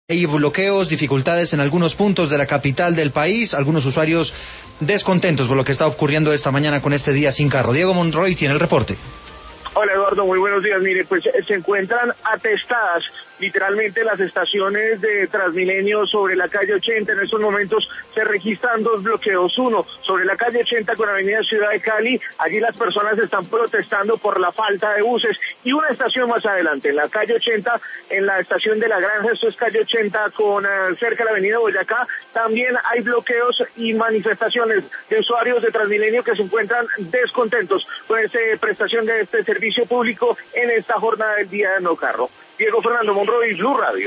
Hay bloqueos, dificultades en algunos puntos de la capital del país, algunos usuarios descontentos por lo que está ocurriendo esta mañana con este día sin carro. Diego Monroy tiene el reporte. Hola Eduardo, muy buenos días. Mire, pues se encuentran atestadas literalmente las estaciones de Transmilenio sobre la calle 80. En estos momentos se registran dos bloqueos, uno sobre la calle 80 con Avenida Ciudad de Cali. Allí las personas están protestando por la falta de buses, y una estación más adelante, en la calle 80, en la estación de La Granja, esto es calle 80 con cerca de la Avenida Boyacá, también hay bloqueos y manifestaciones de usuarios de Transmilenio que se encuentran descontentos con esta prestación de este servicio público en esta jornada del día de no carro. Diego Fernando Monroy, Blue Radio.